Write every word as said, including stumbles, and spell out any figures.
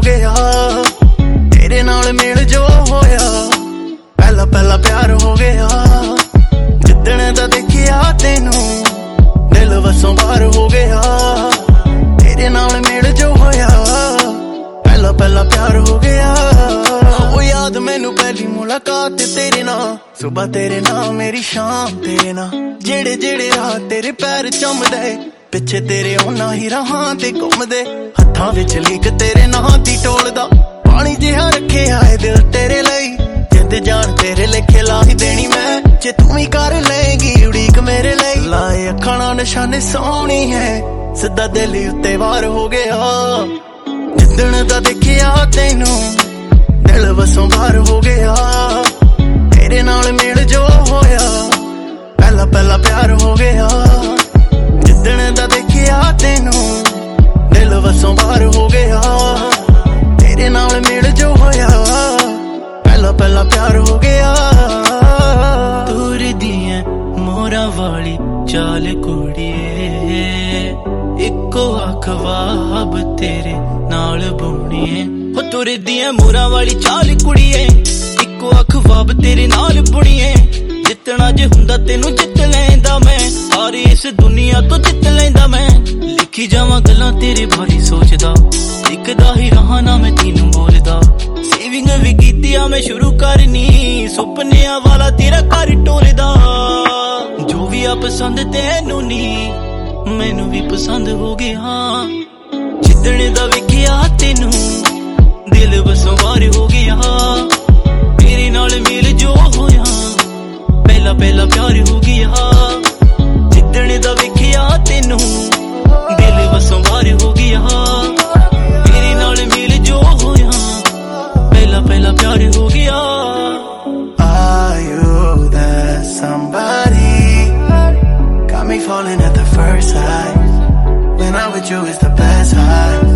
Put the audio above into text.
गया तेरे नाल मेल जो होया पहला पहला प्यार हो गया जिद्दण दा देखिया तेनू दिल वसों बाहर हो गया तेरे नाल मेल जो होया पहला पहला प्यार हो गया वो याद मैनू पहली मुलाकात तेरे नाल सुबह तेरे नाल मेरी शाम तेरे नाल जेड़े जेड़े राह तेरे पैर चमदे पिछे तेरे ओना ही राहां ते घुमदे हत्थां विच लीक तेरे नां दी टोलदा पानी जिहा रखे आए दिल तेरे लई जिंद जान तेरे लेखे ला ही देनी मैं जे तू ही कर लेगी उड़ीक मेरे लई लाए अखां नाल निशाने सोहनी है सिद्धा दिल उत्ते वार हो गया जिद्दण दा देखिया तैनू दिल वसों बाहर हो गया तेरे नाल मेल जो होया पहला पहला प्यार हो गया जिद्दण दा देखिया तैनू दिल वसों बाहर हो गया तेरे नाल मेल जो होया पहला पहला प्यार हो गया तुर दिए मोरा वाली चाल कुड़िए इको अखवाब तेरे नाल बुणिए हो तुर दिए मोरा वाली चाल कुड़िए इको अखवाब तेरे नाल बुणिए जितना जे हुंदा तेनू जित लैंदा मैं सारी इस दुनिया तो जित लैंदा मैं लिखी जावां गल्लां तेरे बारे सोचदा लिखदा ही रहा ना मैं तेनू बोलदा सेविंग भी कीतिया मैं शुरू करनी सुपनिया वाला तेरा घर टोरदा जो भी आ पसंद तेनू नी मैनू भी पसंद हो गया जिद्दण दा वेखिया तेनू दिल वसों बाहर हो गया तेरे नाल मेल जो होया पहला पहला प्यार हो गया जिद्दण दा वेखिया तेनू दिल वसों बाहर हो गया तेरे नाल मेल जो होया पहला पहला प्यार हो गया Are you that somebody got me falling at the first sight when I'm with you it's the best high